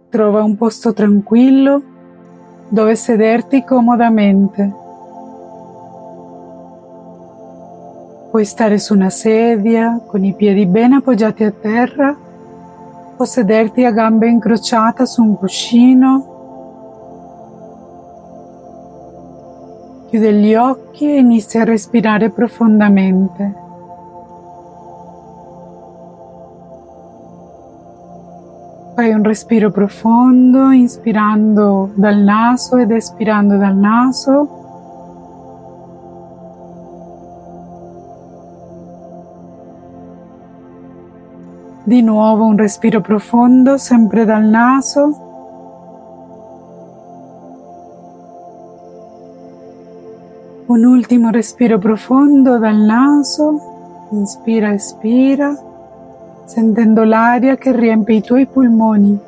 Trova un posto tranquillo dove sederti comodamente. Puoi stare su una sedia con i piedi ben appoggiati a terra o sederti a gambe incrociate su un cuscino. Chiudi gli occhi e inizia a respirare profondamente. Fai un respiro profondo, inspirando dal naso ed espirando dal naso. Di nuovo un respiro profondo, sempre dal naso. Un ultimo respiro profondo dal naso. Inspira, espira, sentendo l'aria che riempie i tuoi polmoni.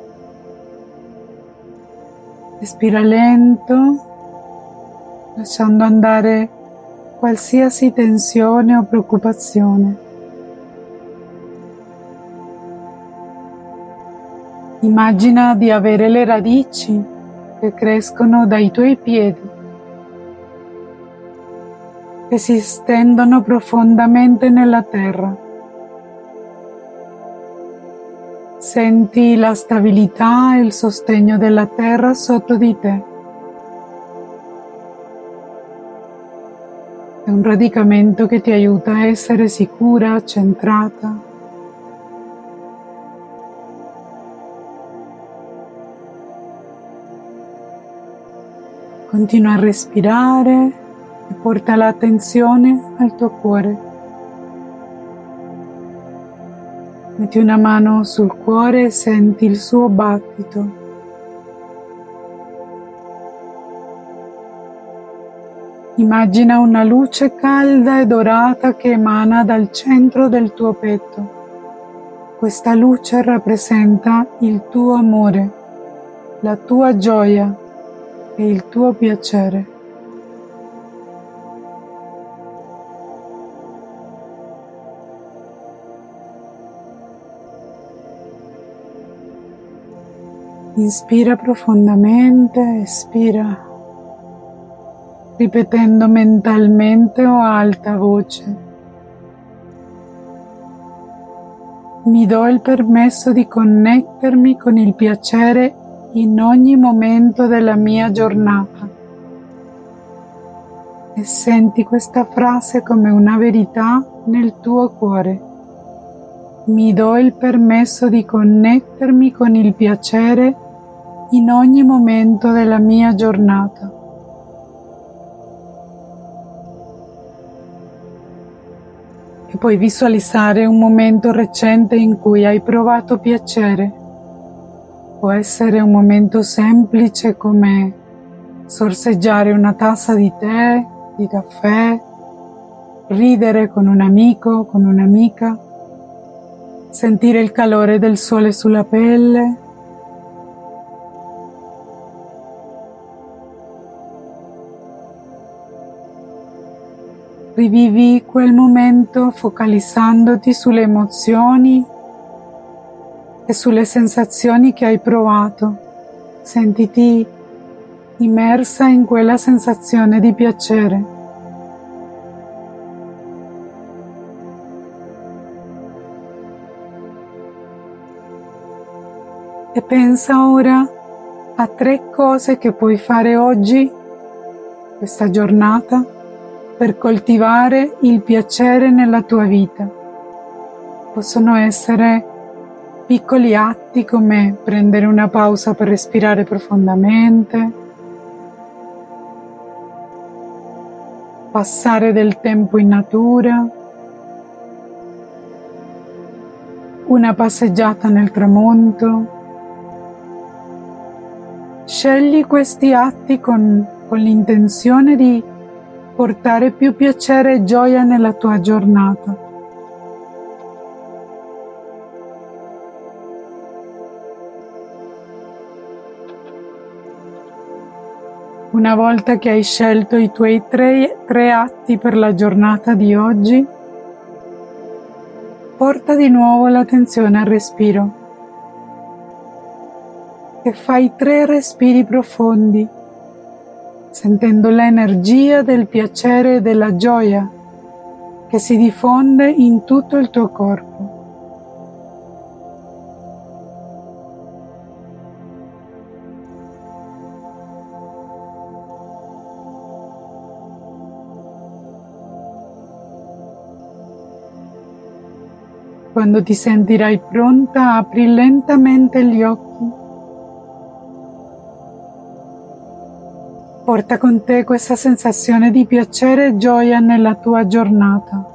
Respira lento, lasciando andare qualsiasi tensione o preoccupazione. Immagina di avere le radici che crescono dai tuoi piedi, che si stendono profondamente nella terra. Senti la stabilità e il sostegno della terra sotto di te. È un radicamento che ti aiuta a essere sicura, centrata. Continua a respirare e porta l'attenzione al tuo cuore. Metti una mano sul cuore e senti il suo battito. Immagina una luce calda e dorata che emana dal centro del tuo petto. Questa luce rappresenta il tuo amore, la tua gioia e il tuo piacere. Inspira profondamente, espira, ripetendo mentalmente o a alta voce: mi do il permesso di connettermi con il piacere in ogni momento della mia giornata. E senti questa frase come una verità nel tuo cuore. Mi do il permesso di connettermi con il piacere in ogni momento della mia giornata. E puoi visualizzare un momento recente in cui hai provato piacere. Può essere un momento semplice come sorseggiare una tazza di tè, di caffè, ridere con un amico, con un'amica, sentire il calore del sole sulla pelle. Rivivi quel momento focalizzandoti sulle emozioni e sulle sensazioni che hai provato. Sentiti immersa in quella sensazione di piacere. E pensa ora a 3 cose che puoi fare oggi, questa giornata, per coltivare il piacere nella tua vita. Possono essere piccoli atti come prendere una pausa per respirare profondamente, passare del tempo in natura, una passeggiata nel tramonto. Scegli questi atti con l'intenzione di portare più piacere e gioia nella tua giornata. Una volta che hai scelto i tuoi tre atti per la giornata di oggi, porta di nuovo l'attenzione al respiro. e fai 3 respiri profondi, sentendo l'energia del piacere e della gioia che si diffonde in tutto il tuo corpo. Quando ti sentirai pronta, apri lentamente gli occhi. Porta con te questa sensazione di piacere e gioia nella tua giornata.